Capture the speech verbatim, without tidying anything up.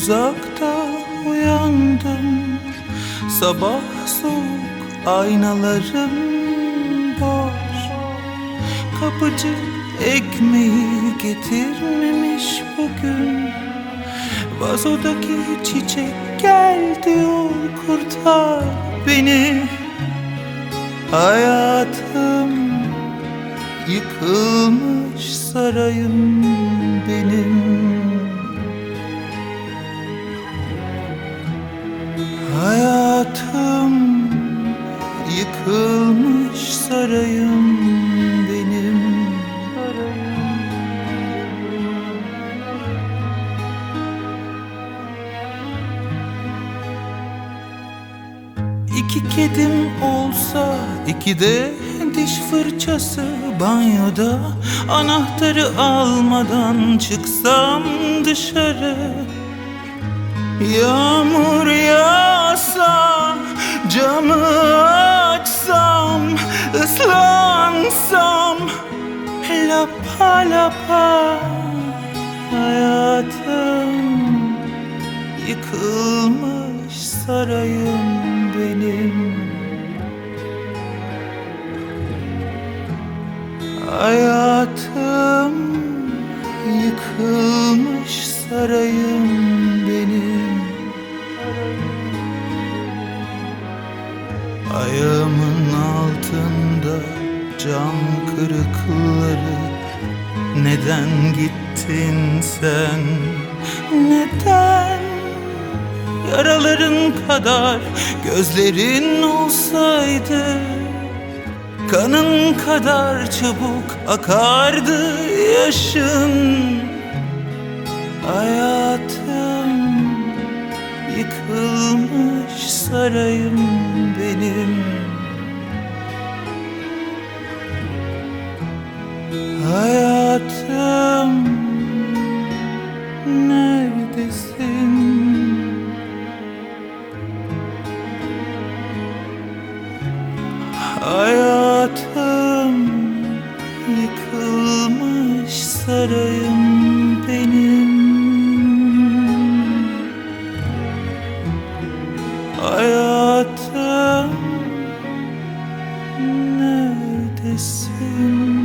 Uzakta uyandım, sabah soğuk, aynalarım boş. Kapıcı ekmeği getirmemiş bugün. Vazodaki çiçek gel diyor, kurtar beni. Hayatım yıkılmış, sarayım benim. Hayatım yıkılmış, sarayım benim. İki kedim olsa, iki de diş fırçası banyoda, anahtarı almadan çıksam dışarı. Yağmur yağsa, camı açsam, ıslansam lapa lapa. Hayatım yıkılmış, sarayım benim. Hayatım yıkılmış, sarayım benim. Ayağımın altında cam kırıkları. Neden gittin sen? Neden? Yaraların kadar gözlerin olsaydı, kanın kadar çabuk akardı yaşın. Hayatım yıkılmış, sarayım benim. Hayatım neredesin? Hayatım yıkılmış, sarayım benim. Hayatım neredesin?